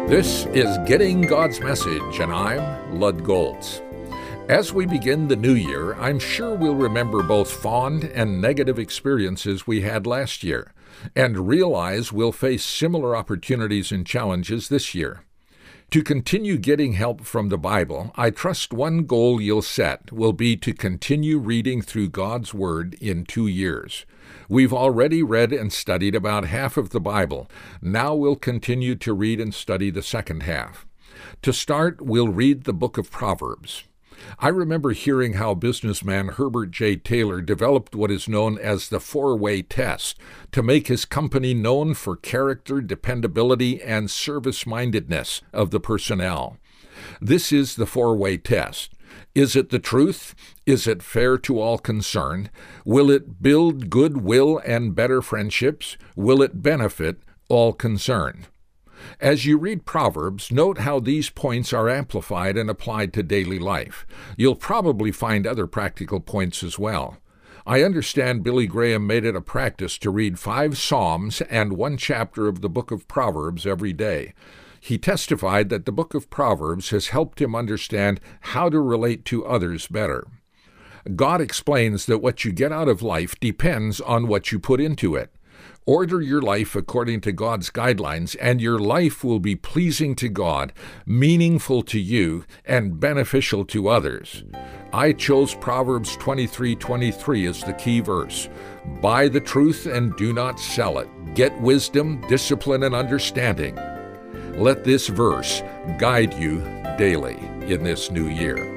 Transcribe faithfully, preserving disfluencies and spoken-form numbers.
This is Getting God's Message, and I'm Lud Goltz. As we begin the new year, I'm sure we'll remember both fond and negative experiences we had last year, and realize we'll face similar opportunities and challenges this year. To continue getting help from the Bible, I trust one goal you'll set will be to continue reading through God's Word in two years. We've already read and studied about half of the Bible. Now we'll continue to read and study the second half. To start, we'll read the book of Proverbs. I remember hearing how businessman Herbert J. Taylor developed what is known as the four-way test to make his company known for character, dependability, and service-mindedness of the personnel. This is the four-way test. Is it the truth? Is it fair to all concerned? Will it build goodwill and better friendships? Will it benefit all concerned? As you read Proverbs, note how these points are amplified and applied to daily life. You'll probably find other practical points as well. I understand Billy Graham made it a practice to read five Psalms and one chapter of the book of Proverbs every day. He testified that the book of Proverbs has helped him understand how to relate to others better. God explains that what you get out of life depends on what you put into it. Order your life according to God's guidelines, and your life will be pleasing to God, meaningful to you, and beneficial to others. I chose Proverbs twenty-three twenty-three as the key verse. Buy the truth and do not sell it. Get wisdom, discipline, and understanding. Let this verse guide you daily in this new year.